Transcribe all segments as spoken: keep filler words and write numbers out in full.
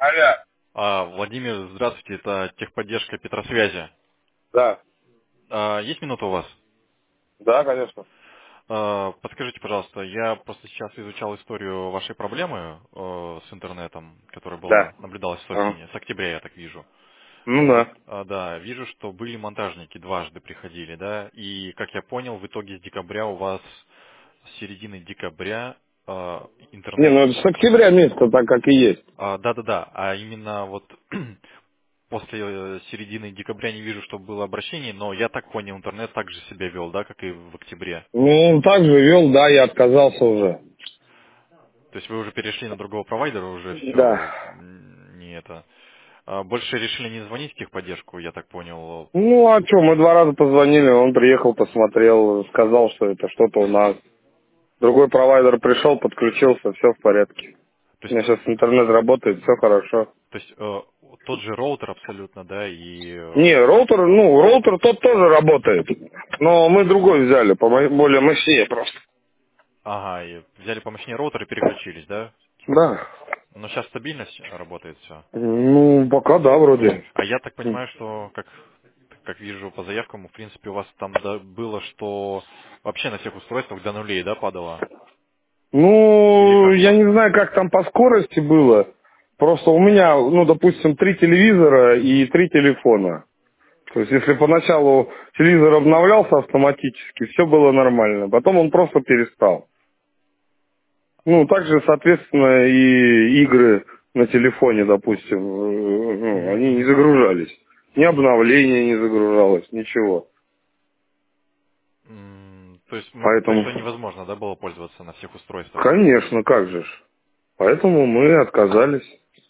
Алло. А, Владимир, здравствуйте, это техподдержка Петросвязи. Да. А, есть минута у вас? Да, конечно. А, подскажите, пожалуйста, я просто сейчас изучал историю вашей проблемы э, с интернетом, которая Да. была наблюдалась с Ага. осени, с октября, я так вижу. Ну Вот, да. а, да, вижу, что были монтажники, дважды приходили, да, и, как я понял, в итоге с декабря у вас, с середины декабря э, Не, интернет... ну это с октября месяца так, как и есть. а, Да-да-да, а именно вот после э, середины декабря не вижу, чтобы было обращение, но я так понял, интернет также себя вел, да, как и в октябре. Ну, он так же вел, да, я отказался уже. То есть вы уже перешли на другого провайдера, уже Да. все не это. А больше решили не звонить в техподдержку, я так понял. Ну, а что, мы два раза позвонили, он приехал, посмотрел, сказал, что это что-то у нас. Другой провайдер пришел, подключился, все в порядке. То У меня есть, сейчас интернет работает, все хорошо. то есть э, тот же роутер абсолютно, да, и э, Не, роутер, ну, роутер тот тоже работает. Но мы другой взяли, по более мощнее просто. ага, и взяли помощнее роутер и переключились, да? Да. Но сейчас стабильность работает все. Ну, пока да, вроде. А я так понимаю, что как как вижу по заявкам, в принципе, у вас там да, было, что вообще на всех устройствах до нулей, да, падало? Или Ну, как у я вас? не знаю, как там по скорости было. Просто у меня, ну, допустим, три телевизора и три телефона. То есть, если поначалу телевизор обновлялся автоматически, все было нормально. Потом он просто перестал. Ну, также, соответственно, и игры на телефоне, допустим, э, ну, Мгм, они не мгм. загружались. Ни обновление не загружалось, ничего. М, То есть, м, то есть, Поэтому, что невозможно, да, было пользоваться на всех устройствах? конечно, как же ж. Поэтому мы отказались.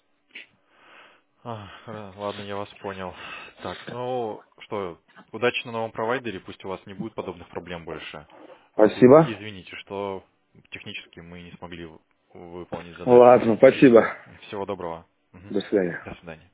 А, э, ладно, я вас понял. Так, ну что, удачи на новом провайдере, пусть у вас не будет подобных проблем больше. Вот, и- Спасибо. извините, что технически мы не смогли в- выполнить задачу. Ладно, спасибо. Всего доброго. Мгм. До свидания. До свидания.